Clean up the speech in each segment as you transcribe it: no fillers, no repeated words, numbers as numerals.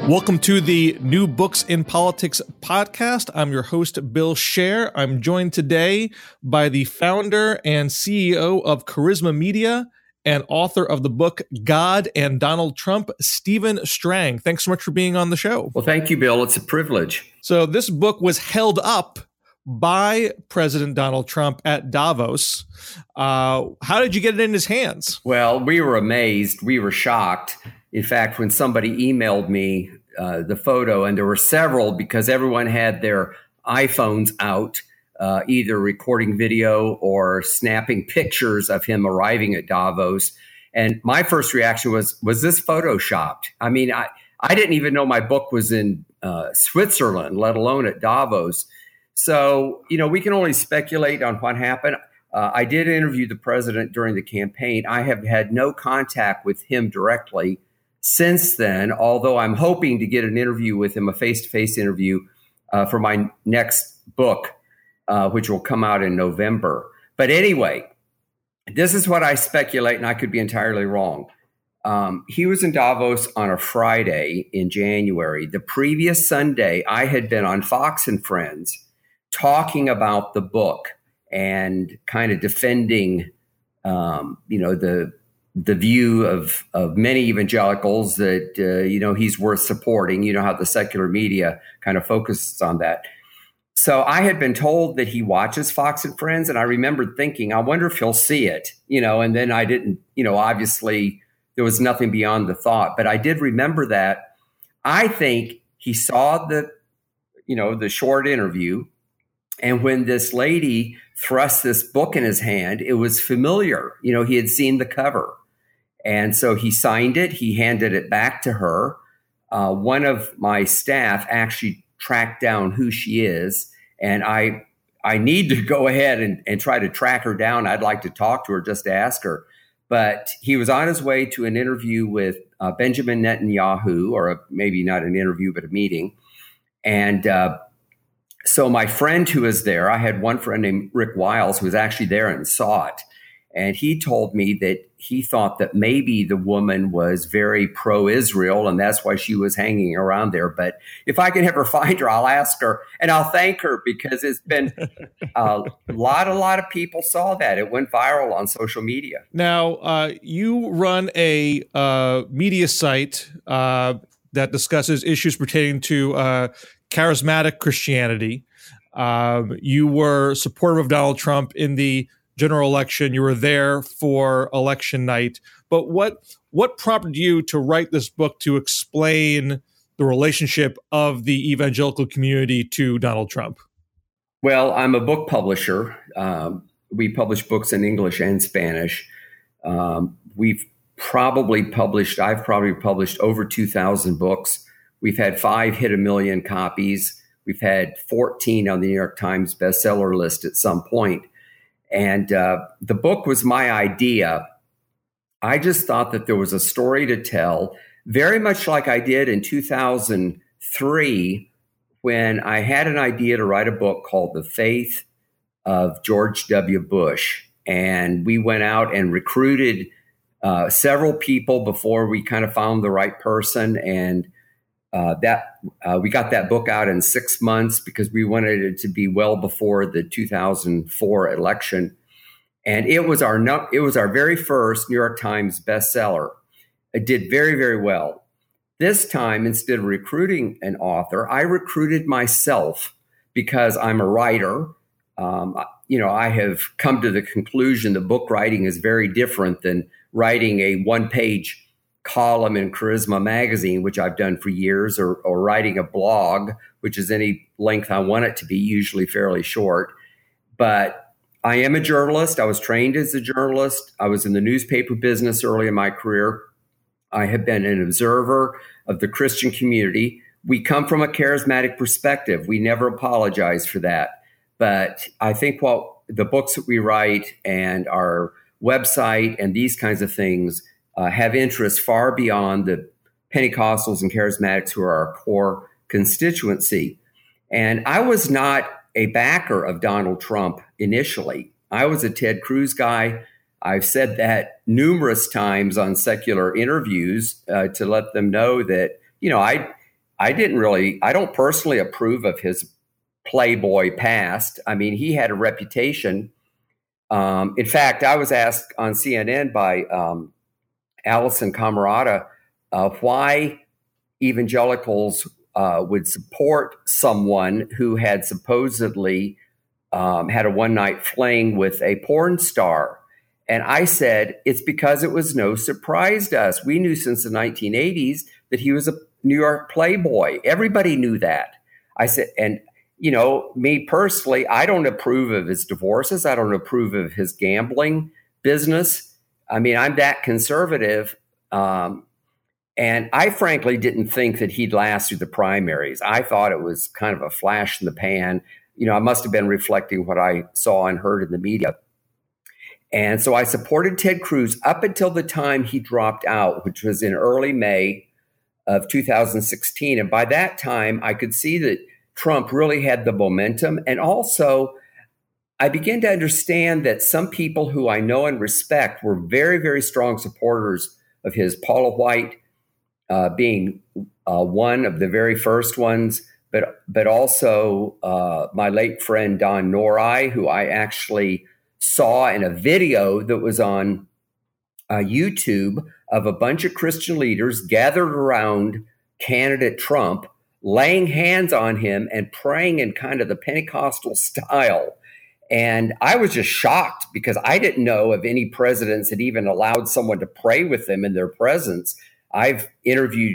Welcome to the New Books in Politics podcast. I'm your host, Bill Scher. I'm joined today by the founder and CEO of Charisma Media and author of the book God and Donald Trump, Stephen Strang. Thanks so much for being on the show. Well, thank you, Bill. It's a privilege. So this book was held up by President Donald Trump at Davos. How did you get it in his hands? Well, we were amazed. We were shocked. In fact, when somebody emailed me the photo, and there were several because everyone had their iPhones out, either recording video or snapping pictures of him arriving at Davos. And my first reaction was this photoshopped? I mean, I didn't even know my book was in Switzerland, let alone at Davos. So, we can only speculate on what happened. I did interview the president during the campaign. I have had no contact with him directly since then, although I'm hoping to get an interview with him, a face-to-face interview for my next book, which will come out in November. But anyway, this is what I speculate, and I could be entirely wrong. He was in Davos on a Friday in January. The previous Sunday, I had been on Fox and Friends talking about the book and kind of defending, the view of many evangelicals that, he's worth supporting. You know how the secular media kind of focuses on that. So I had been told that he watches Fox and Friends, and I remembered thinking, I wonder if he'll see it, and then I didn't, obviously there was nothing beyond the thought, but I did remember that. I think he saw the short interview, and when this lady thrust this book in his hand, it was familiar. He had seen the cover. And so he signed it. He handed it back to her. One of my staff actually tracked down who she is. And I need to go ahead and try to track her down. I'd like to talk to her, just to ask her. But he was on his way to an interview with Benjamin Netanyahu, or maybe not an interview, but a meeting. And so my friend who was there, I had one friend named Rick Wiles who was actually there and saw it. And he told me that he thought that maybe the woman was very pro-Israel, and that's why she was hanging around there. But if I can ever find her, I'll ask her, and I'll thank her, because it's been a lot of people saw that. It went viral on social media. Now, you run a media site that discusses issues pertaining to charismatic Christianity. You were supportive of Donald Trump in the general election. You were there for election night. But what prompted you to write this book to explain the relationship of the evangelical community to Donald Trump? Well, I'm a book publisher. We publish books in English and Spanish. I've probably published over 2,000 books. We've had 5 hit 1 million copies. We've had 14 on the New York Times bestseller list at some point. And the book was my idea. I just thought that there was a story to tell, very much like I did in 2003, when I had an idea to write a book called The Faith of George W. Bush. And we went out and recruited several people before we kind of found the right person. And we got that book out in 6 months because we wanted it to be well before the 2004 election. And it was our very first New York Times bestseller. It did very, very well. This time, instead of recruiting an author, I recruited myself because I'm a writer. I have come to the conclusion that book writing is very different than writing a one-page column in Charisma magazine, which I've done for years, or writing a blog, which is any length I want it to be, usually fairly short. But I am a journalist. I was trained as a journalist. I was in the newspaper business early in my career. I have been an observer of the Christian community. We come from a charismatic perspective. We never apologize for that. But I think what the books that we write and our website and these kinds of things have interests far beyond the Pentecostals and charismatics who are our core constituency. And I was not a backer of Donald Trump initially. I was a Ted Cruz guy. I've said that numerous times on secular interviews to let them know that, I don't personally approve of his Playboy past. I mean, he had a reputation. In fact, I was asked on CNN by Allison Camerata why evangelicals would support someone who had supposedly had a one-night fling with a porn star. And I said, it's because it was no surprise to us. We knew since the 1980s that he was a New York playboy. Everybody knew that. I said, and me personally, I don't approve of his divorces. I don't approve of his gambling business. I mean, I'm that conservative. And I frankly didn't think that he'd last through the primaries. I thought it was kind of a flash in the pan. I must have been reflecting what I saw and heard in the media. And so I supported Ted Cruz up until the time he dropped out, which was in early May of 2016. And by that time, I could see that Trump really had the momentum. And also, I began to understand that some people who I know and respect were very, very strong supporters of his. Paula White being one of the very first ones, but also my late friend Don Nori, who I actually saw in a video that was on YouTube of a bunch of Christian leaders gathered around candidate Trump, laying hands on him and praying in kind of the Pentecostal style. And I was just shocked because I didn't know of any presidents that even allowed someone to pray with them in their presence. I've interviewed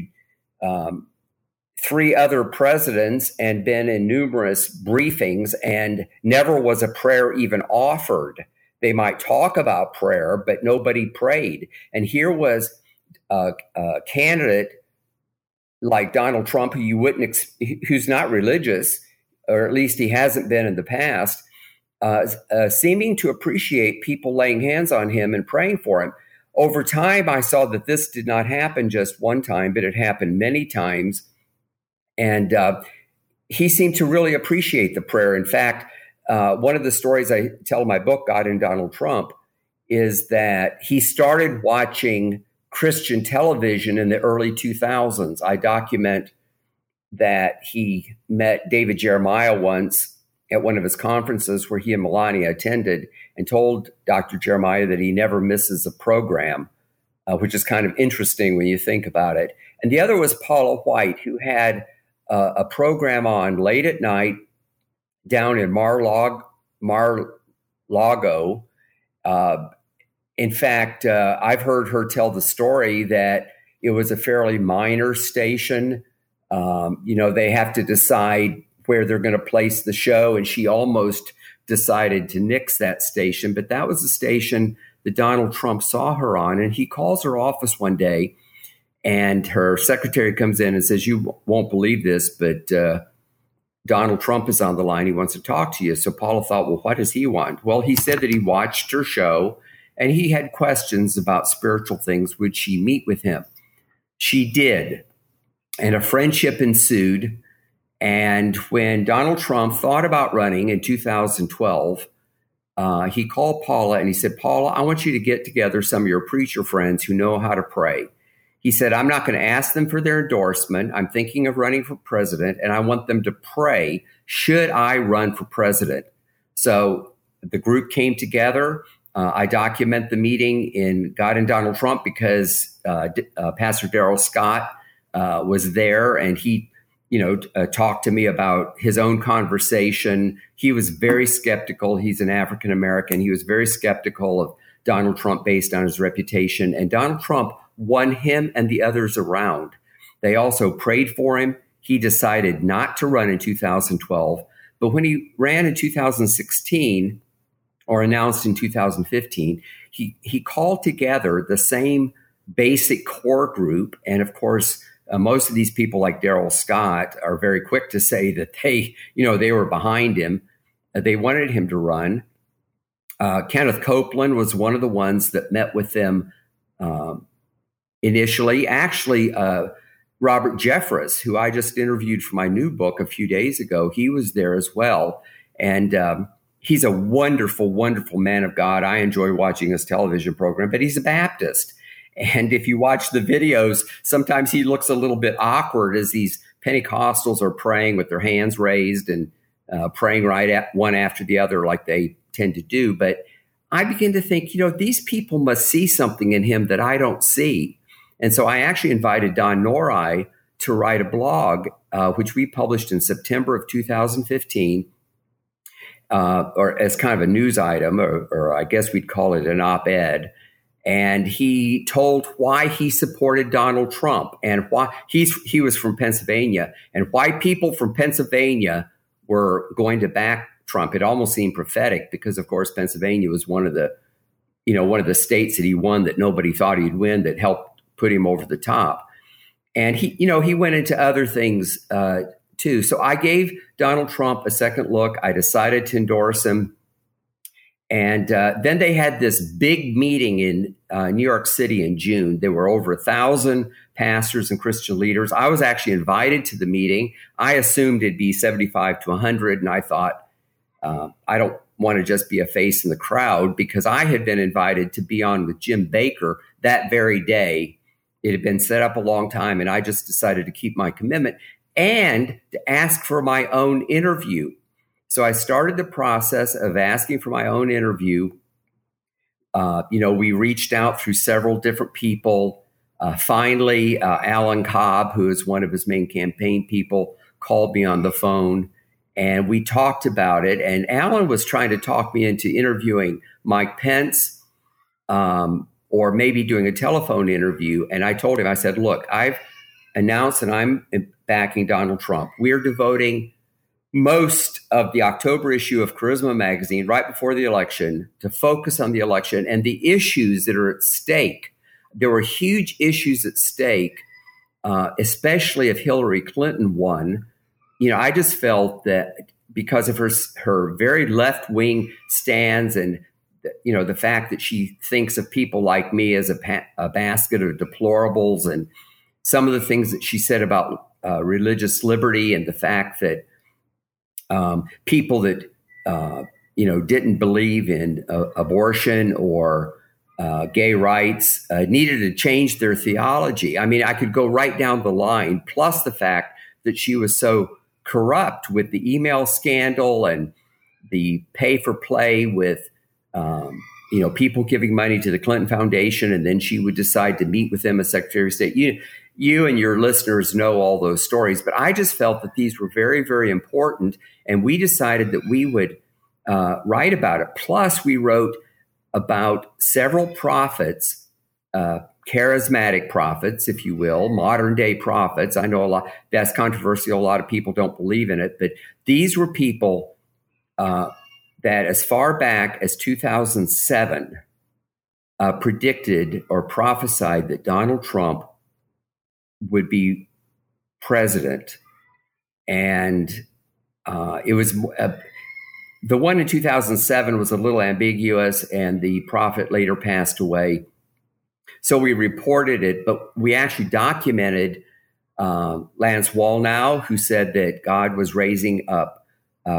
3 other presidents and been in numerous briefings, and never was a prayer even offered. They might talk about prayer, but nobody prayed. And here was a candidate like Donald Trump, who you wouldn't, who's not religious, or at least he hasn't been in the past, seeming to appreciate people laying hands on him and praying for him. Over time, I saw that this did not happen just one time, but it happened many times. And he seemed to really appreciate the prayer. In fact, one of the stories I tell in my book, God and Donald Trump, is that he started watching Christian television in the early 2000s. I document that he met David Jeremiah once at one of his conferences where he and Melania attended, and told Dr. Jeremiah that he never misses a program, which is kind of interesting when you think about it. And the other was Paula White, who had a program on late at night down in Mar-Lago. In fact, I've heard her tell the story that it was a fairly minor station. They have to decide where they're going to place the show, and she almost decided to nix that station. But that was the station that Donald Trump saw her on, and he calls her office one day, and her secretary comes in and says, "You won't believe this, but Donald Trump is on the line. He wants to talk to you." So Paula thought, well, what does he want? Well, he said that he watched her show and he had questions about spiritual things. Would she meet with him? She did. And a friendship ensued. And when Donald Trump thought about running in 2012, he called Paula and he said, "Paula, I want you to get together some of your preacher friends who know how to pray." He said, "I'm not going to ask them for their endorsement. I'm thinking of running for president, and I want them to pray, should I run for president?" So the group came together. I document the meeting in God and Donald Trump because Pastor Darrell Scott was there, and he talked to me about his own conversation. He was very skeptical. He's an African American. He was very skeptical of Donald Trump based on his reputation, and Donald Trump won him and the others around. They also prayed for him. He decided not to run in 2012, but when he ran in 2016 or announced in 2015, he called together the same basic core group. And of course, most of these people like Darrell Scott are very quick to say that they were behind him. They wanted him to run. Kenneth Copeland was one of the ones that met with them initially. Actually, Robert Jeffress, who I just interviewed for my new book a few days ago, he was there as well. And he's a wonderful, wonderful man of God. I enjoy watching his television program, but he's a Baptist. And if you watch the videos, sometimes he looks a little bit awkward as he's Pentecostals are praying with their hands raised and praying right at one after the other like they tend to do. But I begin to think, these people must see something in him that I don't see. And so I actually invited Don Nori to write a blog, which we published in September of 2015, or as kind of a news item, or I guess we'd call it an op-ed. And he told why he supported Donald Trump and why he was from Pennsylvania and why people from Pennsylvania were going to back Trump. It almost seemed prophetic because, of course, Pennsylvania was one of the states that he won that nobody thought he'd win, that helped put him over the top. And he went into other things too. So I gave Donald Trump a second look. I decided to endorse him. And then they had this big meeting in New York City in June. There were over 1,000 pastors and Christian leaders. I was actually invited to the meeting. I assumed it'd be 75 to 100. And I thought, I don't want to just be a face in the crowd, because I had been invited to be on with Jim Baker that very day. It had been set up a long time, and I just decided to keep my commitment and to ask for my own interview. So I started the process of asking for my own interview. We reached out through several different people. Finally, Alan Cobb, who is one of his main campaign people, called me on the phone, and we talked about it. And Alan was trying to talk me into interviewing Mike Pence, or maybe doing a telephone interview. And I told him, I said, look, I've announced that I'm backing Donald Trump. We're devoting most of the October issue of Charisma magazine right before the election to focus on the election and the issues that are at stake. There were huge issues at stake, especially if Hillary Clinton won. I just felt that because of her very left-wing stands and the fact that she thinks of people like me as a basket of deplorables, and some of the things that she said about religious liberty, and the fact that people that didn't believe in abortion or gay rights needed to change their theology. I mean, I could go right down the line. Plus the fact that she was so corrupt with the email scandal and the pay for play with people giving money to the Clinton Foundation, and then she would decide to meet with them as Secretary of State. You and your listeners know all those stories, but I just felt that these were very, very important, and we decided that we would write about it. Plus, we wrote about several prophets, charismatic prophets, if you will, modern day prophets. I know a lot that's controversial. A lot of people don't believe in it, but these were people that as far back as 2007 predicted or prophesied that Donald Trump would be president. And it was the one in 2007 was a little ambiguous, and the prophet later passed away. So we reported it, but we actually documented Lance Wallnau, who said that God was raising up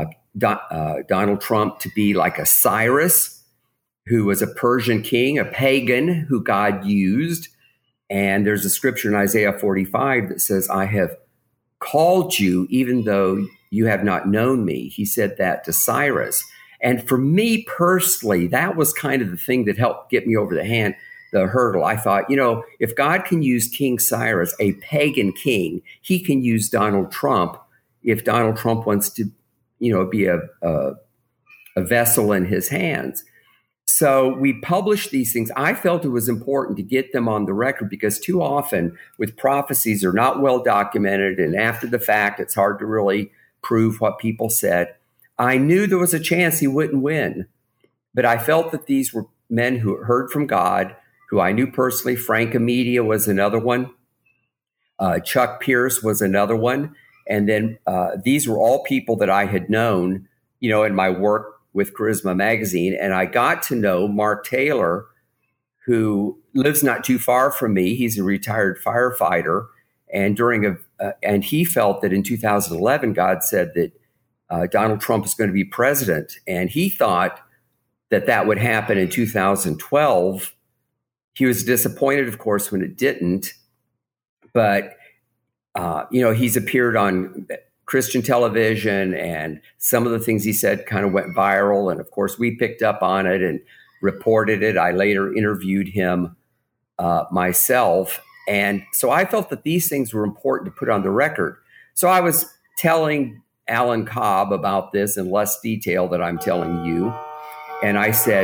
Donald Trump to be like a Cyrus, who was a Persian king, a pagan who God used. And there's a scripture in Isaiah 45 that says, I have called you even though you have not known me. He said that to Cyrus. And for me personally, that was kind of the thing that helped get me over the hurdle. I thought, if God can use King Cyrus, a pagan king, he can use Donald Trump if Donald Trump wants to, be a vessel in his hands. So we published these things. I felt it was important to get them on the record because too often with prophecies are not well documented, and after the fact, it's hard to really prove what people said. I knew there was a chance he wouldn't win, but I felt that these were men who heard from God, who I knew personally. Frank Amedia was another one. Chuck Pierce was another one. And then these were all people that I had known, in my work with Charisma magazine. And I got to know Mark Taylor, who lives not too far from me. He's a retired firefighter. And and he felt that in 2011, God said that Donald Trump is going to be president. And he thought that would happen in 2012. He was disappointed, of course, when it didn't. But he's appeared on Christian television, and some of the things he said kind of went viral. And of course, we picked up on it and reported it. I later interviewed him myself. And so I felt that these things were important to put on the record. So I was telling Alan Cobb about this in less detail than I'm telling you. And I said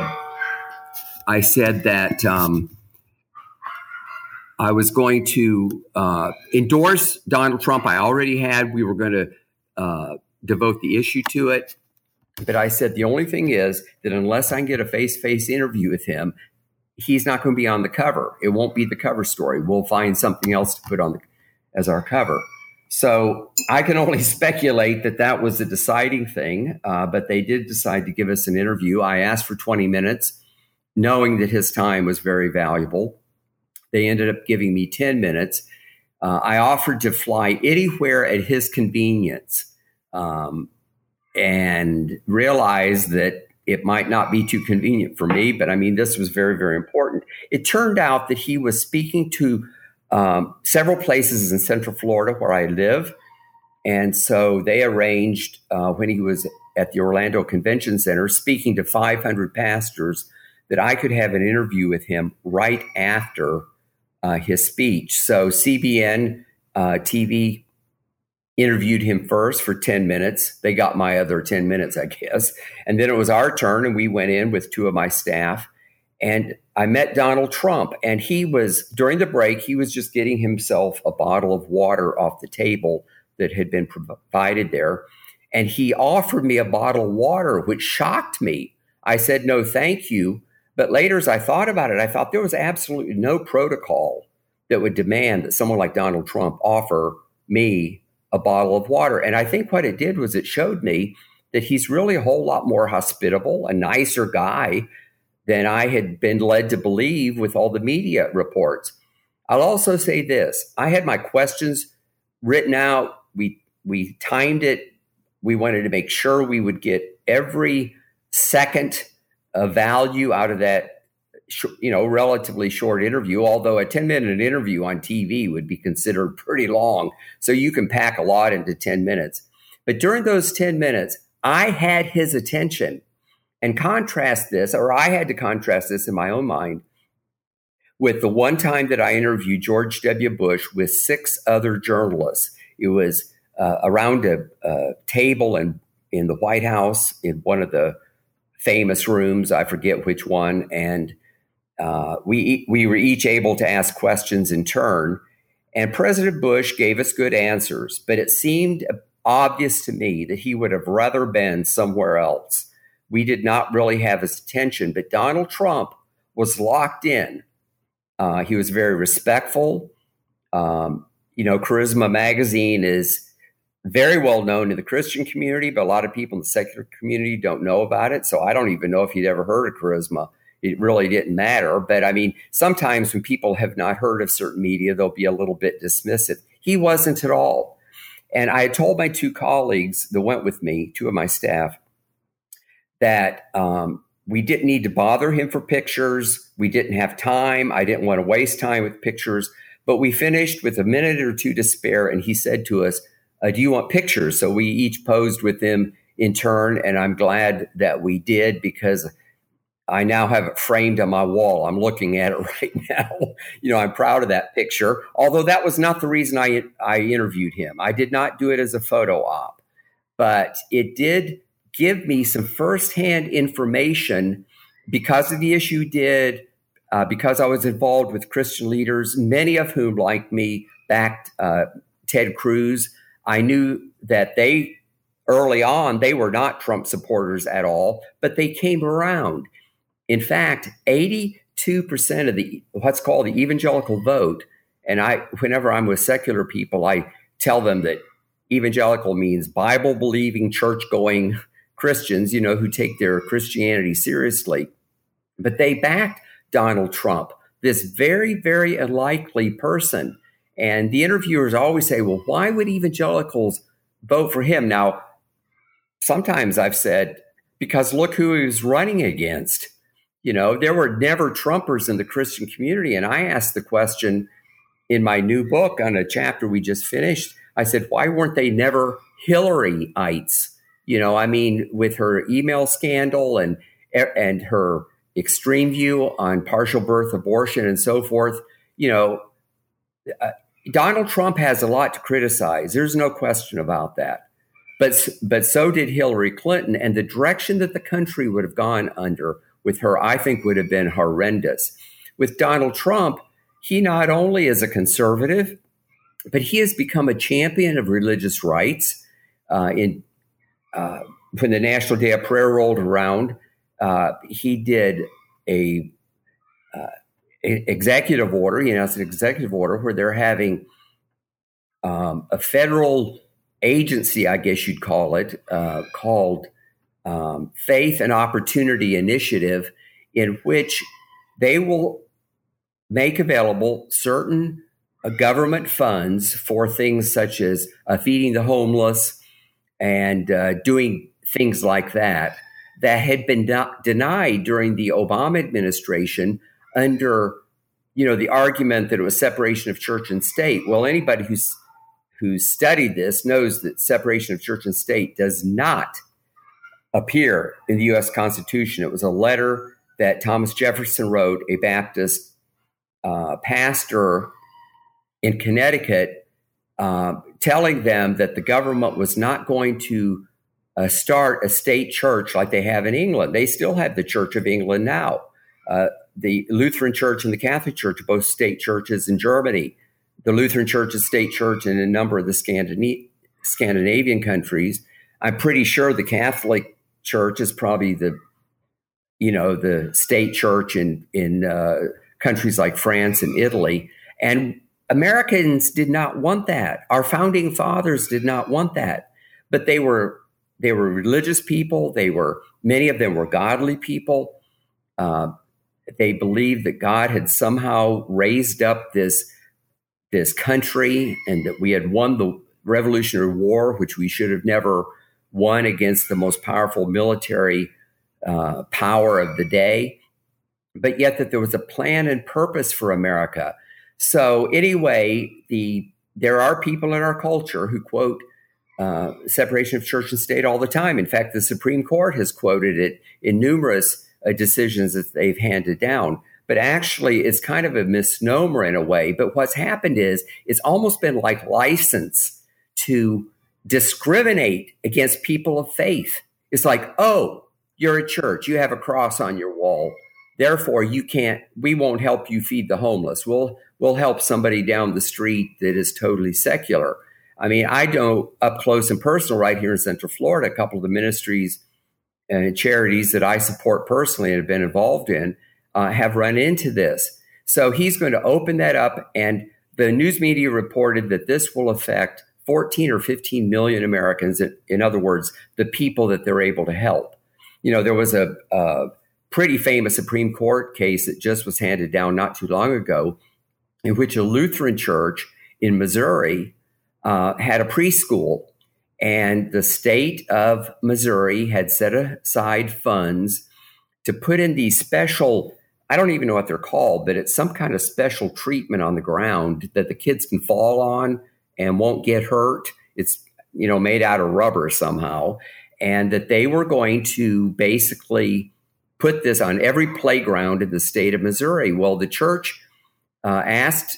that I was going to endorse Donald Trump. We were going to devote the issue to it. But I said, the only thing is that unless I can get a face-to-face interview with him, he's not going to be on the cover. It won't be the cover story. We'll find something else to put on as our cover. So I can only speculate that was the deciding thing, but they did decide to give us an interview. I asked for 20 minutes, knowing that his time was very valuable. They ended up giving me 10 minutes. I offered to fly anywhere at his convenience, and realized that it might not be too convenient for me, but I mean, this was very, very important. It turned out that he was speaking to several places in Central Florida where I live. And so they arranged, when he was at the Orlando Convention Center, speaking to 500 pastors, that I could have an interview with him right after his speech. So CBN TV interviewed him first for 10 minutes. They got my other 10 minutes, I guess. And then it was our turn, and we went in with two of my staff. And I met Donald Trump, and during the break, he was just getting himself a bottle of water off the table that had been provided there. And he offered me a bottle of water, which shocked me. I said, no, thank you. But later, as I thought about it, I thought there was absolutely no protocol that would demand that someone like Donald Trump offer me a bottle of water. And I think what it did was it showed me that he's really a whole lot more hospitable, a nicer guy than I had been led to believe with all the media reports. I'll also say this. I had my questions written out. We timed it. We wanted to make sure we would get every second of value out of that relatively short interview, although a 10-minute interview on TV would be considered pretty long. So you can pack a lot into 10 minutes. But during those 10 minutes, I had his attention. And I had to contrast this in my own mind with the one time that I interviewed George W. Bush with 6 other journalists. It was around a table in the White House in one of the famous rooms. I forget which one. And we were each able to ask questions in turn. And President Bush gave us good answers, but it seemed obvious to me that he would have rather been somewhere else. We did not really have his attention, but Donald Trump was locked in. He was very respectful. Charisma Magazine is very well known in the Christian community, but a lot of people in the secular community don't know about it. So I don't even know if you'd ever heard of Charisma. It really didn't matter. But I mean, sometimes when people have not heard of certain media, they'll be a little bit dismissive. He wasn't at all. And I had told my 2 colleagues that went with me, 2 of my staff, that we didn't need to bother him for pictures. We didn't have time. I didn't want to waste time with pictures. But we finished with a minute or 2 to spare. And he said to us, do you want pictures? So we each posed with him in turn. And I'm glad that we did, because I now have it framed on my wall. I'm looking at it right now. I'm proud of that picture, although that was not the reason I interviewed him. I did not do it as a photo op, but it did give me some firsthand information because of the issue because I was involved with Christian leaders, many of whom, like me, backed Ted Cruz. I knew that early on, they were not Trump supporters at all, but they came around. In fact, 82% of what's called the evangelical vote, and whenever I'm with secular people, I tell them that evangelical means Bible-believing, church-going Christians, who take their Christianity seriously. But they backed Donald Trump, this very, very unlikely person. And the interviewers always say, well, why would evangelicals vote for him? Now, sometimes I've said, because look who he was running against. There were never Trumpers in the Christian community. And I asked the question, in my new book on a chapter we just finished, I said, why weren't they never Hillaryites? I mean, with her email scandal and her extreme view on partial birth abortion and so forth, Donald Trump has a lot to criticize. There's no question about that. But so did Hillary Clinton, and the direction that the country would have gone under with her, I think, would have been horrendous. With Donald Trump, he not only is a conservative, but he has become a champion of religious rights. When the National Day of Prayer rolled around, he did a executive order. It's an executive order where they're having a federal agency, I guess you'd call it, called Faith and Opportunity Initiative, in which they will make available certain government funds for things such as feeding the homeless and doing things like that had been denied during the Obama administration under, the argument that it was separation of church and state. Well, anybody who's studied this knows that separation of church and state does not appear in the U.S. Constitution. It was a letter that Thomas Jefferson wrote, a Baptist pastor in Connecticut, telling them that the government was not going to start a state church like they have in England. They still have the Church of England now. The Lutheran Church and the Catholic Church are both state churches in Germany. The Lutheran Church is state church in a number of the Scandinavian countries. I'm pretty sure the Catholic Church is probably the state church in countries like France and Italy. And Americans did not want that. Our founding fathers did not want that. But they were religious people. Many of them were godly people. They believed that God had somehow raised up this country and that we had won the Revolutionary War, which we should have never won, against the most powerful military power of the day, but yet that there was a plan and purpose for America. So anyway, there are people in our culture who quote separation of church and state all the time. In fact, the Supreme Court has quoted it in numerous decisions that they've handed down. But actually, it's kind of a misnomer in a way. But what's happened is it's almost been like license to discriminate against people of faith. It's like, oh, you're a church. You have a cross on your wall. Therefore, we won't help you feed the homeless. We'll help somebody down the street that is totally secular. I mean, I know up close and personal right here in Central Florida, a couple of the ministries and charities that I support personally and have been involved in have run into this. So he's going to open that up, and the news media reported that this will affect 14 or 15 million Americans. In other words, the people that they're able to help. There was a pretty famous Supreme Court case that just was handed down not too long ago, in which a Lutheran church in Missouri had a preschool, and the state of Missouri had set aside funds to put in these special, I don't even know what they're called, but it's some kind of special treatment on the ground that the kids can fall on and won't get hurt. It's, made out of rubber somehow. And that they were going to basically put this on every playground in the state of Missouri. Well, the church asked,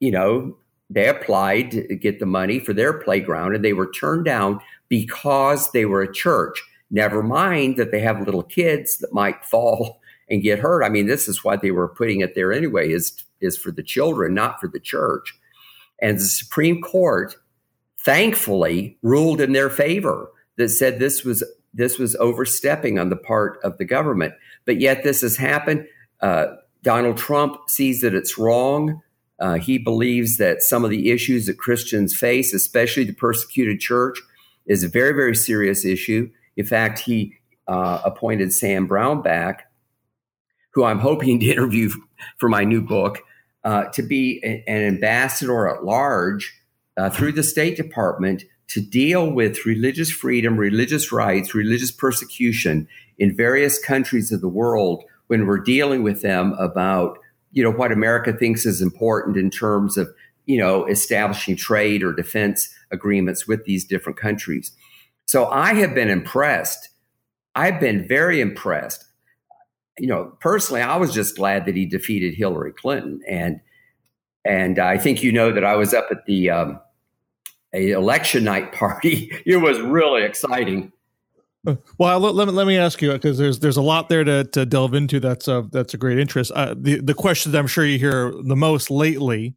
they applied to get the money for their playground, and they were turned down because they were a church. Never mind that they have little kids that might fall and get hurt. I mean, this is why they were putting it there anyway, is for the children, not for the church. And the Supreme Court, thankfully, ruled in their favor, that said this was overstepping on the part of the government. But yet this has happened. Donald Trump sees that it's wrong. He believes that some of the issues that Christians face, especially the persecuted church, is a very, very serious issue. In fact, he appointed Sam Brownback, who I'm hoping to interview for my new book, to be an ambassador at large through the State Department to deal with religious freedom, religious rights, religious persecution in various countries of the world when we're dealing with them about what America thinks is important in terms of establishing trade or defense agreements with these different countries. So I have been impressed. I've been very impressed. Personally, I was just glad that he defeated Hillary Clinton. And I think that I was up at the a election night party. It was really exciting. Well, let me ask you, because there's a lot there to delve into. That's a great interest. The question that I'm sure you hear the most lately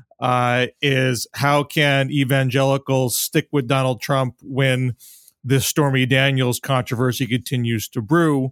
is, how can evangelicals stick with Donald Trump when this Stormy Daniels controversy continues to brew?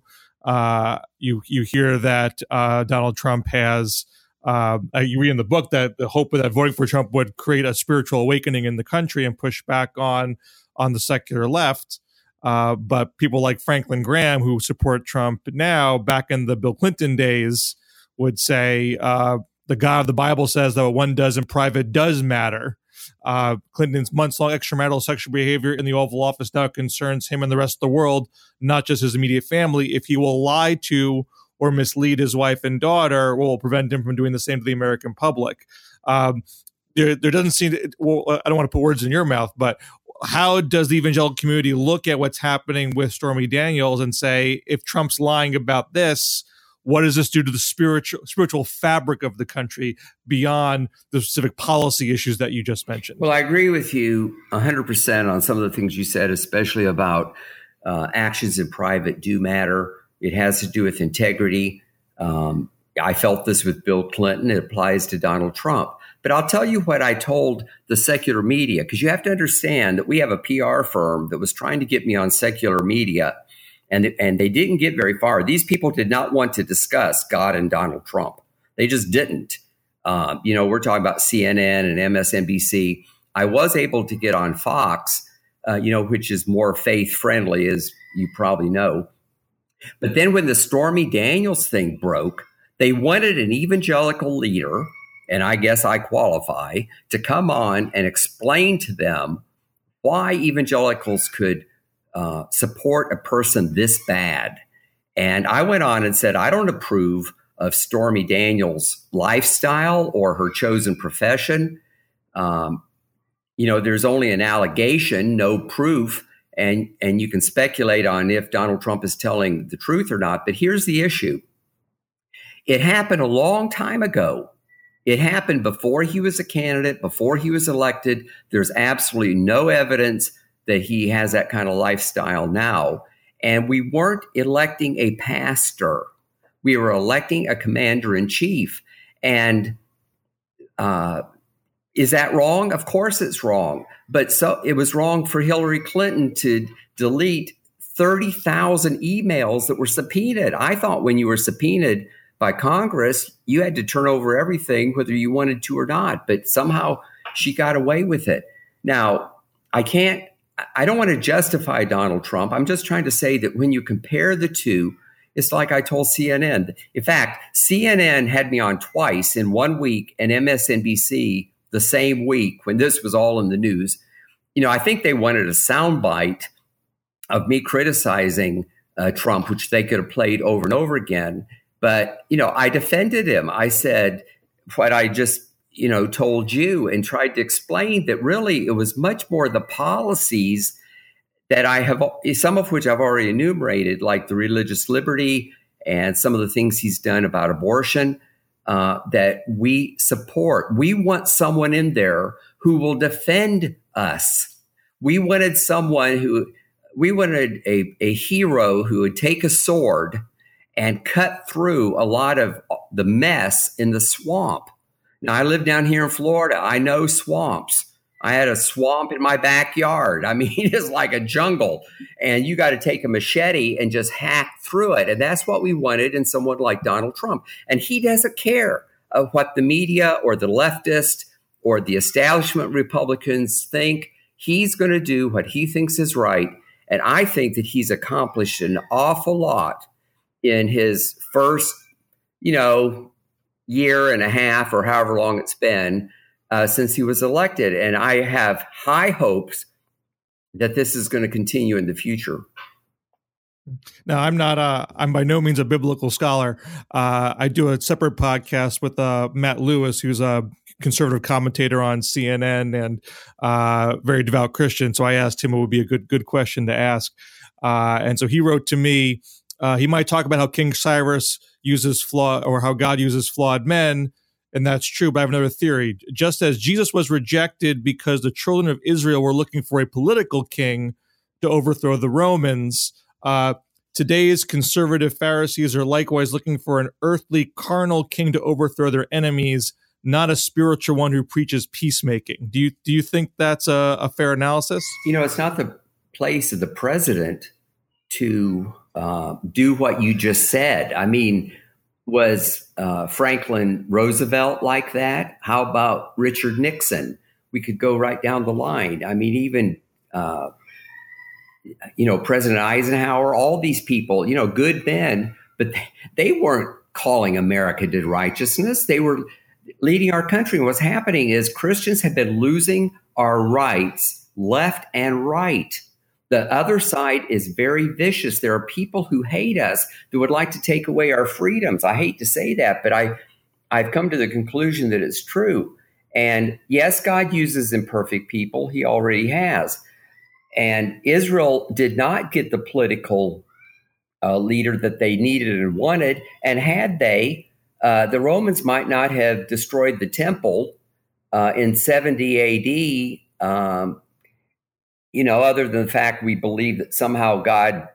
You hear that Donald Trump has. You read in the book that the hope that voting for Trump would create a spiritual awakening in the country and push back on the secular left. But people like Franklin Graham, who support Trump now, back in the Bill Clinton days, would say the God of the Bible says that what one does in private does matter. Clinton's months-long extramarital sexual behavior in the Oval Office now concerns him and the rest of the world, not just his immediate family. If he will lie to or mislead his wife and daughter, will prevent him from doing the same to the American public. There doesn't seem to, I don't want to put words in your mouth, but how does the evangelical community look at what's happening with Stormy Daniels and say, if Trump's lying about this, what does this do to the spiritual fabric of the country beyond the specific policy issues that you just mentioned? Well, I agree with you 100% on some of the things you said, especially about actions in private do matter. It has to do with integrity. I felt this with Bill Clinton. It applies to Donald Trump. But I'll tell you what I told the secular media, because you have to understand that we have a PR firm that was trying to get me on secular media, and they didn't get very far. These people did not want to discuss God and Donald Trump. They just didn't. We're talking about CNN and MSNBC. I was able to get on Fox, which is more faith-friendly, as you probably know. But then when the Stormy Daniels thing broke, they wanted an evangelical leader, and I guess I qualify, to come on and explain to them why evangelicals could support a person this bad. And I went on and said, I don't approve of Stormy Daniels' lifestyle or her chosen profession. There's only an allegation, no proof, and you can speculate on if Donald Trump is telling the truth or not. But here's the issue. It happened a long time ago. It happened before he was a candidate, before he was elected. There's absolutely no evidence that he has that kind of lifestyle now. And we weren't electing a pastor. We were electing a commander-in-chief. And is that wrong? Of course it's wrong. But so it was wrong for Hillary Clinton to delete 30,000 emails that were subpoenaed. I thought when you were subpoenaed by Congress, you had to turn over everything, whether you wanted to or not. But somehow she got away with it. Now, I don't want to justify Donald Trump. I'm just trying to say that when you compare the two, it's like I told CNN. In fact, CNN had me on twice in 1 week, and MSNBC the same week when this was all in the news. I think they wanted a soundbite of me criticizing Trump, which they could have played over and over again. But, I defended him. I said what I just, told you, and tried to explain that really it was much more the policies that I have, some of which I've already enumerated, like the religious liberty and some of the things he's done about abortion, that we support. We want someone in there who will defend us. We wanted a hero who would take a sword and cut through a lot of the mess in the swamp. Now, I live down here in Florida. I know swamps. I had a swamp in my backyard. I mean, it's like a jungle. And you got to take a machete and just hack through it. And that's what we wanted in someone like Donald Trump. And he doesn't care of what the media or the leftist or the establishment Republicans think. He's going to do what he thinks is right. And I think that he's accomplished an awful lot in his first, year and a half or however long it's been since he was elected. And I have high hopes that this is going to continue in the future. Now, I'm by no means a biblical scholar. I do a separate podcast with Matt Lewis, who's a conservative commentator on CNN and very devout Christian. So I asked him what would be a good question to ask. And so he wrote to me, he might talk about how King Cyrus uses or how God uses flawed men. And that's true, but I have another theory. Just as Jesus was rejected because the children of Israel were looking for a political king to overthrow the Romans, today's conservative Pharisees are likewise looking for an earthly, carnal king to overthrow their enemies, not a spiritual one who preaches peacemaking. Do you think that's a fair analysis? It's not the place of the president to do what you just said. I mean, was Franklin Roosevelt like that? How about Richard Nixon? We could go right down the line. I mean, even, President Eisenhower, all these people, good men, but they weren't calling America to righteousness. They were leading our country. And what's happening is Christians have been losing our rights left and right. The other side is very vicious. There are people who hate us that would like to take away our freedoms. I hate to say that, but I've come to the conclusion that it's true. And yes, God uses imperfect people. He already has. And Israel did not get the political leader that they needed and wanted. And had they, the Romans might not have destroyed the temple in 70 AD. Other than the fact we believe that somehow God,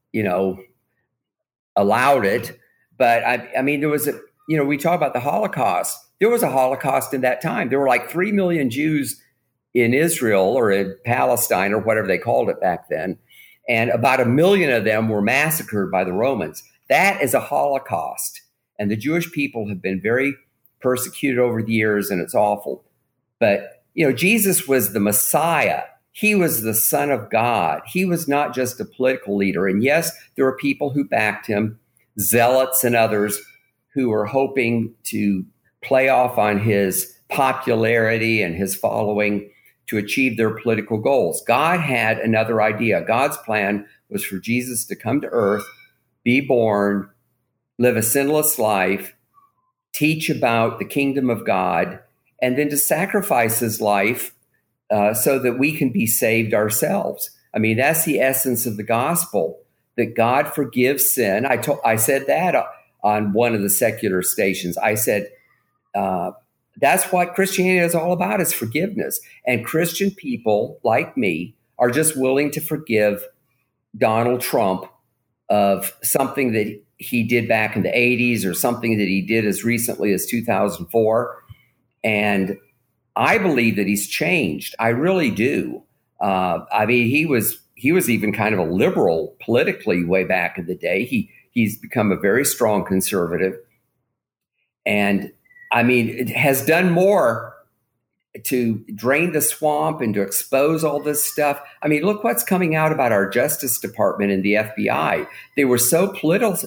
allowed it. But I mean, there was we talk about the Holocaust. There was a Holocaust in that time. There were like 3 million Jews in Israel or in Palestine or whatever they called it back then. And about 1 million of them were massacred by the Romans. That is a Holocaust. And the Jewish people have been very persecuted over the years, and it's awful. But, Jesus was the Messiah. He was the Son of God. He was not just a political leader. And yes, there were people who backed him, zealots and others who were hoping to play off on his popularity and his following to achieve their political goals. God had another idea. God's plan was for Jesus to come to earth, be born, live a sinless life, teach about the kingdom of God, and then to sacrifice his life so that we can be saved ourselves. I mean, that's the essence of the gospel, that God forgives sin. I said that on one of the secular stations. I said, that's what Christianity is all about, is forgiveness. And Christian people like me are just willing to forgive Donald Trump of something that he did back in the 80s or something that he did as recently as 2004. And I believe that he's changed. I really do. I mean, he was even kind of a liberal politically way back in the day. He's become a very strong conservative. And I mean, it has done more to drain the swamp and to expose all this stuff. I mean, look what's coming out about our Justice Department and the FBI. They were so politicized.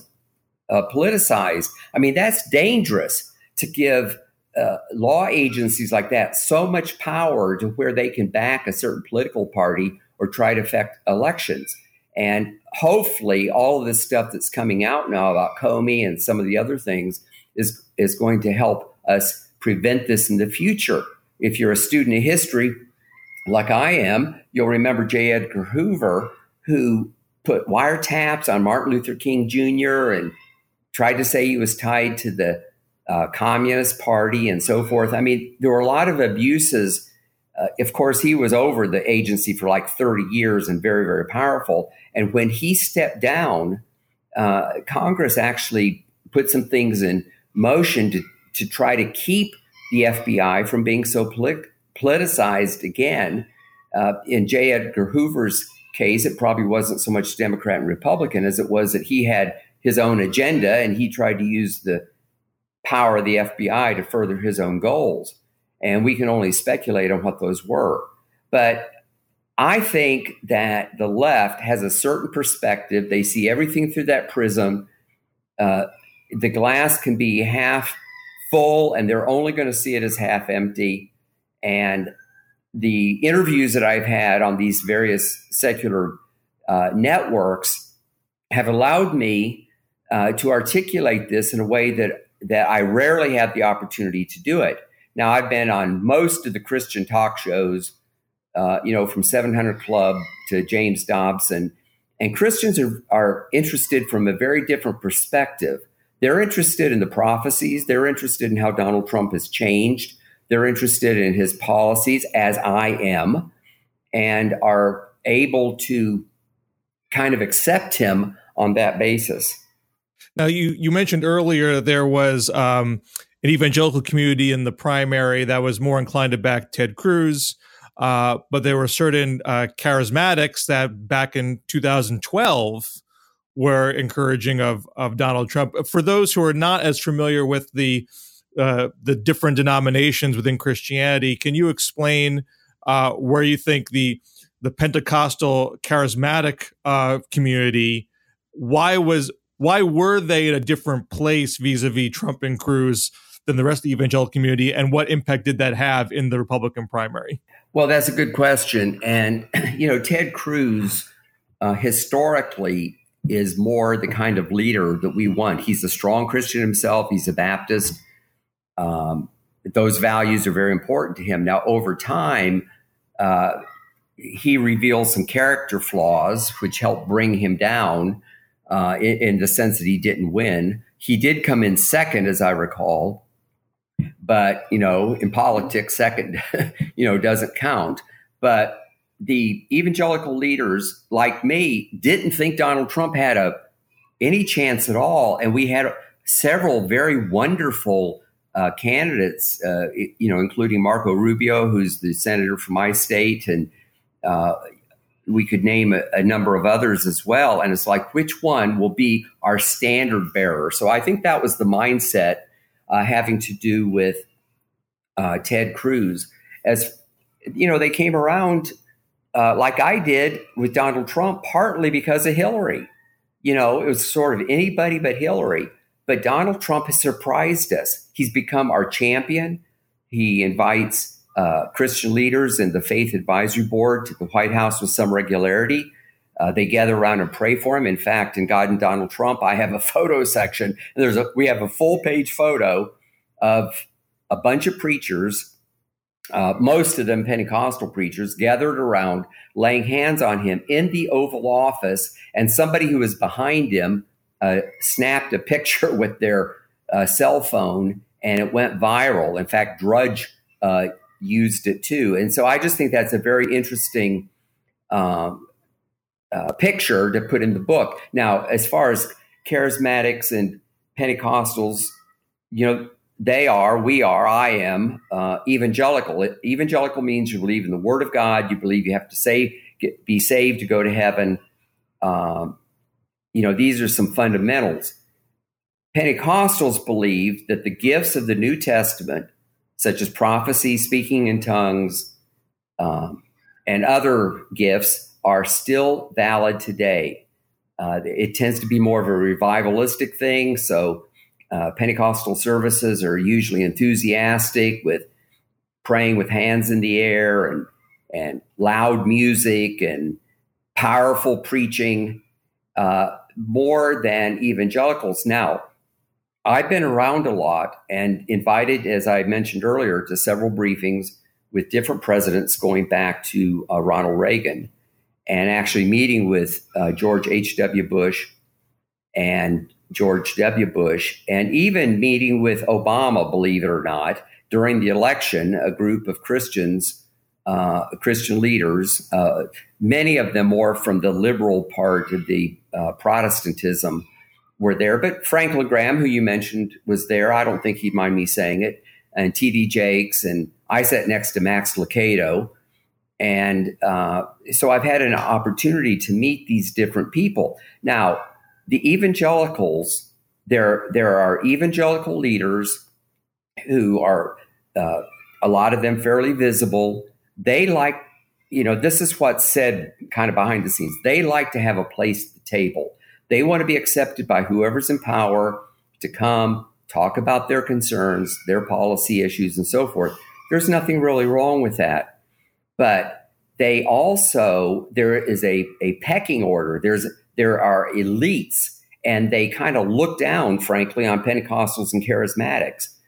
I mean, that's dangerous to give law agencies like that so much power to where they can back a certain political party or try to affect elections. And hopefully all of this stuff that's coming out now about Comey and some of the other things is going to help us prevent this in the future. If you're a student of history, like I am, you'll remember J. Edgar Hoover, who put wiretaps on Martin Luther King Jr. and tried to say he was tied to the Communist Party and so forth. I mean, there were a lot of abuses. Of course, he was over the agency for like 30 years and very, very powerful. And when he stepped down, Congress actually put some things in motion to try to keep the FBI from being so politicized again. In J. Edgar Hoover's case, it probably wasn't so much Democrat and Republican as it was that he had his own agenda and he tried to use the power of the FBI to further his own goals. And we can only speculate on what those were. But I think that the left has a certain perspective. They see everything through that prism. The glass can be half full and they're only going to see it as half empty. And the interviews that I've had on these various secular networks have allowed me to articulate this in a way that I rarely have the opportunity to do it. Now, I've been on most of the Christian talk shows, from 700 Club to James Dobson, and Christians are interested from a very different perspective. They're interested in the prophecies. They're interested in how Donald Trump has changed. They're interested in his policies, as I am, and are able to kind of accept him on that basis. Now, you mentioned earlier there was an evangelical community in the primary that was more inclined to back Ted Cruz, but there were certain charismatics that back in 2012 were encouraging of Donald Trump. For those who are not as familiar with the different denominations within Christianity, can you explain where you think the Pentecostal charismatic community, why were they in a different place vis-a-vis Trump and Cruz than the rest of the evangelical community, and what impact did that have in the Republican primary? Well, that's a good question. And, Ted Cruz historically is more the kind of leader that we want. He's a strong Christian himself. He's a Baptist. Those values are very important to him. Now, over time, he reveals some character flaws, which helped bring him down in the sense that he didn't win. He did come in second, as I recall. But, in politics, second, doesn't count. But the evangelical leaders like me didn't think Donald Trump had any chance at all. And we had several very wonderful candidates, including Marco Rubio, who's the senator from my state. And we could name a number of others as well. And it's like, which one will be our standard bearer? So I think that was the mindset having to do with Ted Cruz. As they came around like I did with Donald Trump, partly because of Hillary. It was sort of anybody but Hillary. But Donald Trump has surprised us. He's become our champion. He invites Christian leaders and the Faith Advisory Board to the White House with some regularity. They gather around and pray for him. In fact, in God and Donald Trump, I have a photo section. And we have a full-page photo of a bunch of preachers, most of them Pentecostal preachers, gathered around, laying hands on him in the Oval Office. And somebody who was behind him snapped a picture with their cell phone, and it went viral. In fact, Drudge used it too. And so I just think that's a very interesting picture to put in the book. Now, as far as charismatics and Pentecostals, we are, I am evangelical. Evangelical means you believe in the Word of God. You believe you have to be saved to go to heaven. These are some fundamentals. Pentecostals believe that the gifts of the New Testament, such as prophecy, speaking in tongues, and other gifts, are still valid today. It tends to be more of a revivalistic thing. So Pentecostal services are usually enthusiastic, with praying with hands in the air and loud music and powerful preaching, more than evangelicals. Now, I've been around a lot and invited, as I mentioned earlier, to several briefings with different presidents going back to Ronald Reagan, and actually meeting with George H.W. Bush and George W. Bush, and even meeting with Obama, believe it or not, during the election. A group of Christians, Christian leaders, many of them more from the liberal part of the Protestantism, were there. But Franklin Graham, who you mentioned, was there. I don't think he'd mind me saying it. And T.D. Jakes, and I sat next to Max Lucado. And so I've had an opportunity to meet these different people. Now, the evangelicals, there are evangelical leaders who are, a lot of them fairly visible. They like, this is what's said kind of behind the scenes. They like to have a place at the table. They want to be accepted by whoever's in power to come talk about their concerns, their policy issues, and so forth. There's nothing really wrong with that. But they also, there is a pecking order. There are elites, and they kind of look down, frankly, on Pentecostals and charismatics.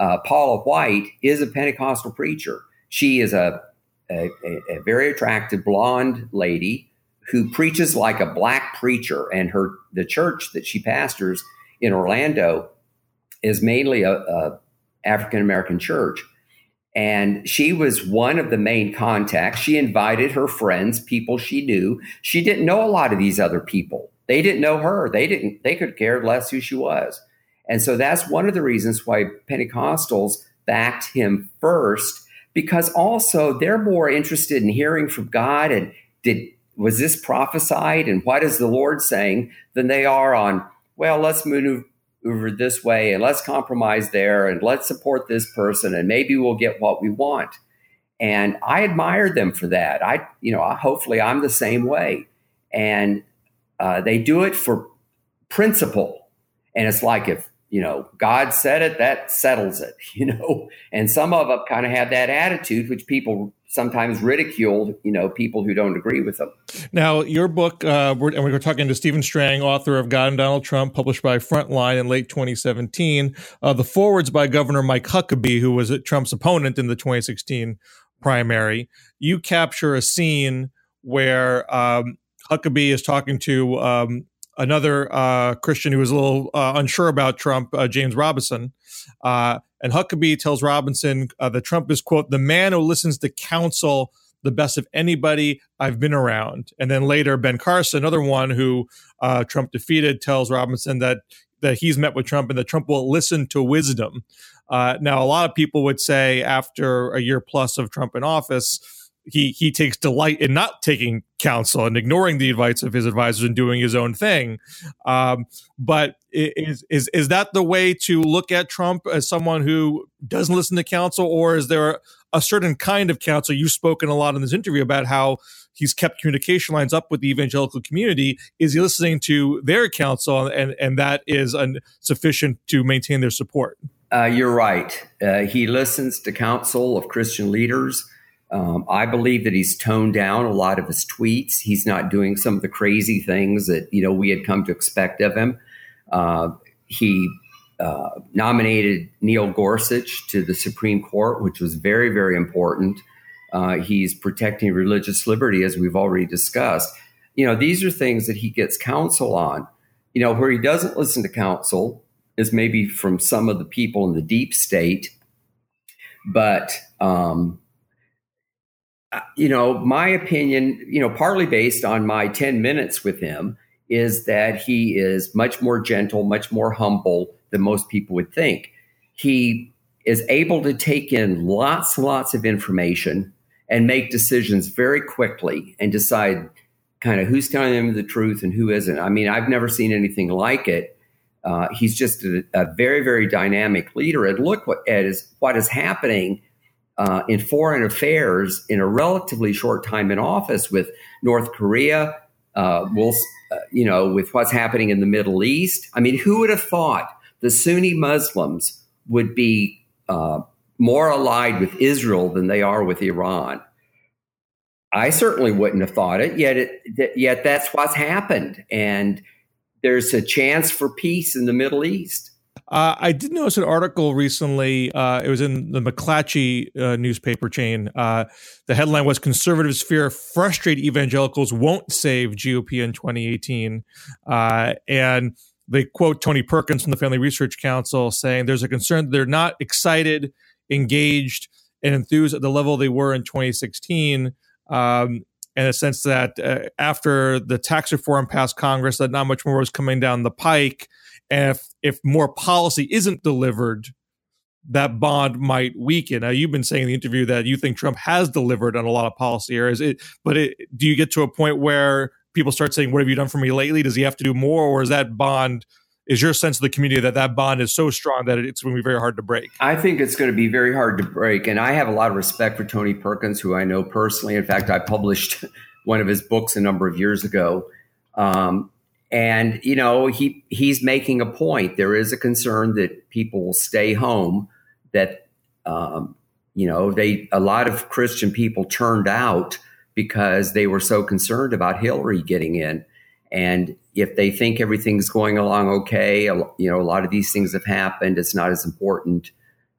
Paula White is a Pentecostal preacher. She is a very attractive blonde lady who preaches like a black preacher, and the church that she pastors in Orlando is mainly a African American church. And she was one of the main contacts. She invited her friends, people she knew. She didn't know a lot of these other people. They didn't know her. They could care less who she was. And so that's one of the reasons why Pentecostals backed him first, because also they're more interested in hearing from God and was this prophesied and what is the Lord saying than they are on, well, let's move over this way and let's compromise there and let's support this person and maybe we'll get what we want. And I admire them for that. Hopefully I'm the same way. And they do it for principle. And it's like, if, God said it, that settles it, and some of them kind of have that attitude, which people sometimes ridicule, people who don't agree with them. Now, your book, we're talking to Stephen Strang, author of God and Donald Trump, published by Frontline in late 2017. The foreword's by Governor Mike Huckabee, who was Trump's opponent in the 2016 primary. You capture a scene where Huckabee is talking to another Christian who was a little unsure about Trump, James Robinson. And Huckabee tells Robinson that Trump is, quote, the man who listens to counsel the best of anybody I've been around. And then later, Ben Carson, another one who Trump defeated, tells Robinson that he's met with Trump and that Trump will listen to wisdom. Now, a lot of people would say after a year plus of Trump in office, he takes delight in not taking counsel and ignoring the advice of his advisors and doing his own thing. But is that the way to look at Trump, as someone who doesn't listen to counsel, or is there a certain kind of counsel? You've spoken a lot in this interview about how he's kept communication lines up with the evangelical community. Is he listening to their counsel, and that is sufficient to maintain their support? You're right. He listens to counsel of Christian leaders. I believe that he's toned down a lot of his tweets. He's not doing some of the crazy things that, we had come to expect of him. He nominated Neil Gorsuch to the Supreme Court, which was very, very important. He's protecting religious liberty, as we've already discussed. These are things that he gets counsel on. Where he doesn't listen to counsel is maybe from some of the people in the deep state. But my opinion, partly based on my 10 minutes with him, is that he is much more gentle, much more humble than most people would think. He is able to take in lots and lots of information and make decisions very quickly and decide kind of who's telling him the truth and who isn't. I mean, I've never seen anything like it. He's just a very, very dynamic leader. And look what is happening in foreign affairs in a relatively short time in office with North Korea, with what's happening in the Middle East. I mean, who would have thought the Sunni Muslims would be more allied with Israel than they are with Iran? I certainly wouldn't have thought it, yet that's what's happened. And there's a chance for peace in the Middle East. I did notice an article recently. It was in the McClatchy newspaper chain. The headline was "Conservatives fear frustrated evangelicals won't save GOP in 2018." And they quote Tony Perkins from the Family Research Council saying there's a concern that they're not excited, engaged, and enthused at the level they were in 2016. In a sense that after the tax reform passed Congress, that not much more was coming down the pike. And if more policy isn't delivered, that bond might weaken. Now, you've been saying in the interview that you think Trump has delivered on a lot of policy areas. Do you get to a point where people start saying, what have you done for me lately? Does he have to do more? Or is your sense of the community that bond is so strong that it's going to be very hard to break? I think it's going to be very hard to break. And I have a lot of respect for Tony Perkins, who I know personally. In fact, I published one of his books a number of years ago. And, he's making a point. There is a concern that people will stay home, that, a lot of Christian people turned out because they were so concerned about Hillary getting in. And if they think everything's going along okay, a lot of these things have happened. It's not as important.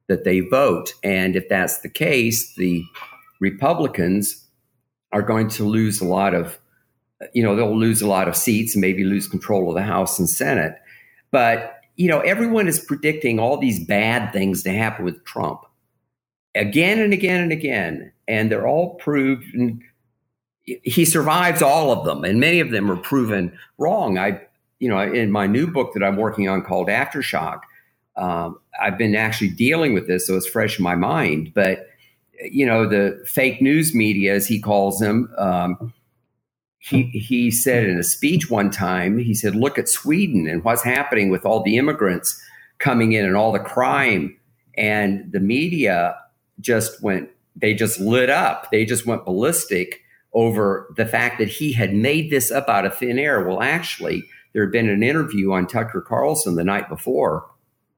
that they vote. And if that's the case, the Republicans are going to lose a lot of, they'll lose a lot of seats and maybe lose control of the House and Senate. But, everyone is predicting all these bad things to happen with Trump again and again and again. And they're all proven. He survives all of them, and many of them are proven wrong. In my new book that I'm working on called Aftershock, I've been actually dealing with this, so it's fresh in my mind. But, the fake news media, as he calls them, he said in a speech one time, he said, look at Sweden and what's happening with all the immigrants coming in and all the crime. And the media just lit up. They just went ballistic over the fact that he had made this up out of thin air. Well, actually, there had been an interview on Tucker Carlson the night before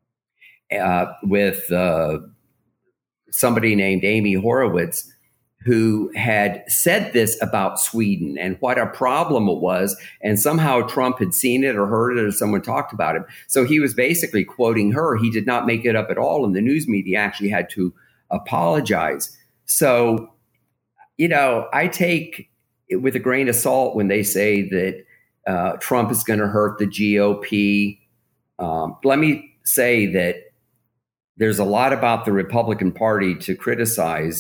with somebody named Amy Horowitz, who had said this about Sweden and what a problem it was. And somehow Trump had seen it or heard it or someone talked about it. So he was basically quoting her. He did not make it up at all. And the news media actually had to apologize. So, I take it with a grain of salt when they say that Trump is going to hurt the GOP. Let me say that there's a lot about the Republican Party to criticize.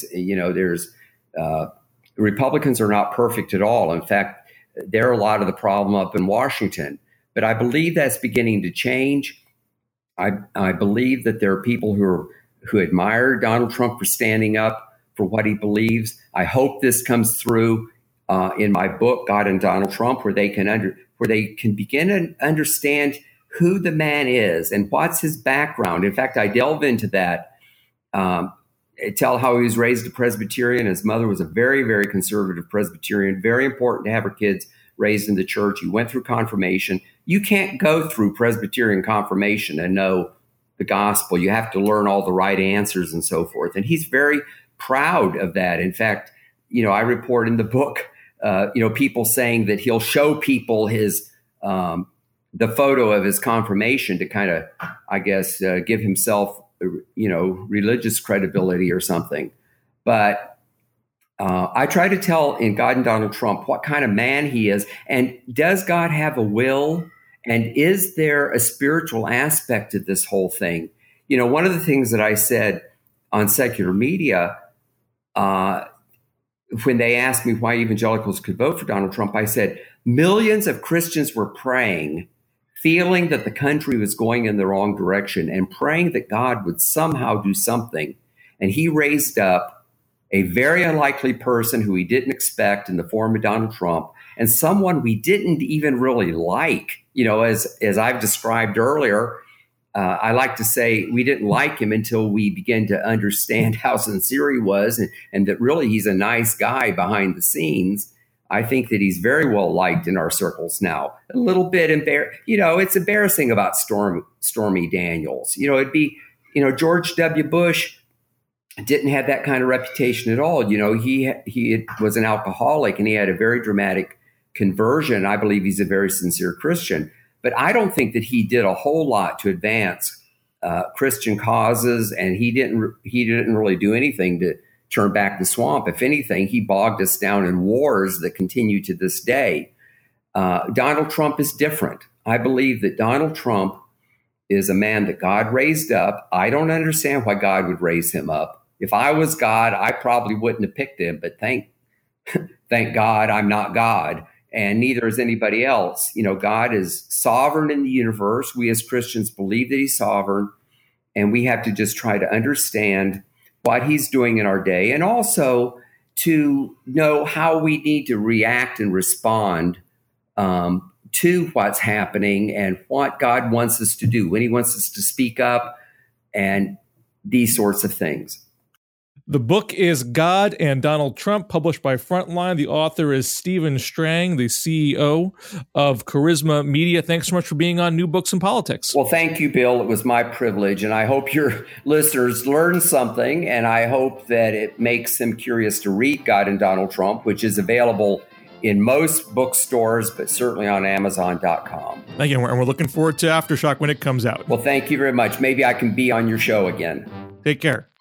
Republicans are not perfect at all. In fact, they're a lot of the problem up in Washington. But I believe that's beginning to change. I believe that there are people who admire Donald Trump for standing up for what he believes. I hope this comes through in my book, God and Donald Trump, where they can begin to understand who the man is and what's his background. In fact, I delve into that. Tell how he was raised a Presbyterian. His mother was a very, very conservative Presbyterian. Very important to have her kids raised in the church. He went through confirmation. You can't go through Presbyterian confirmation and know the gospel. You have to learn all the right answers and so forth. And he's very proud of that. In fact, I report in the book, people saying that he'll show people his the photo of his confirmation to kind of, I guess, give himself, religious credibility or something. But I try to tell in God and Donald Trump what kind of man he is. And does God have a will? And is there a spiritual aspect to this whole thing? One of the things that I said on secular media, when they asked me why evangelicals could vote for Donald Trump, I said, millions of Christians were praying, feeling that the country was going in the wrong direction and praying that God would somehow do something. And he raised up a very unlikely person who he didn't expect in the form of Donald Trump, and someone we didn't even really like. As I've described earlier, I like to say we didn't like him until we began to understand how sincere he was and that really he's a nice guy behind the scenes. I think that he's very well liked in our circles now. A little bit it's embarrassing about Stormy Daniels. It'd be, George W. Bush didn't have that kind of reputation at all. He was an alcoholic and he had a very dramatic conversion. I believe he's a very sincere Christian, but I don't think that he did a whole lot to advance Christian causes, and he didn't really do anything to turn back the swamp. If anything, he bogged us down in wars that continue to this day. Donald Trump is different. I believe that Donald Trump is a man that God raised up. I don't understand why God would raise him up. If I was God, I probably wouldn't have picked him, but thank God I'm not God, and neither is anybody else. God is sovereign in the universe. We as Christians believe that he's sovereign, and we have to just try to understand what he's doing in our day, and also to know how we need to react and respond to what's happening and what God wants us to do, when he wants us to speak up, and these sorts of things. The book is God and Donald Trump, published by Frontline. The author is Stephen Strang, the CEO of Charisma Media. Thanks so much for being on New Books in Politics. Well, thank you, Bill. It was my privilege, and I hope your listeners learn something, and I hope that it makes them curious to read God and Donald Trump, which is available in most bookstores, but certainly on Amazon.com. Thank you, and we're looking forward to Aftershock when it comes out. Well, thank you very much. Maybe I can be on your show again. Take care.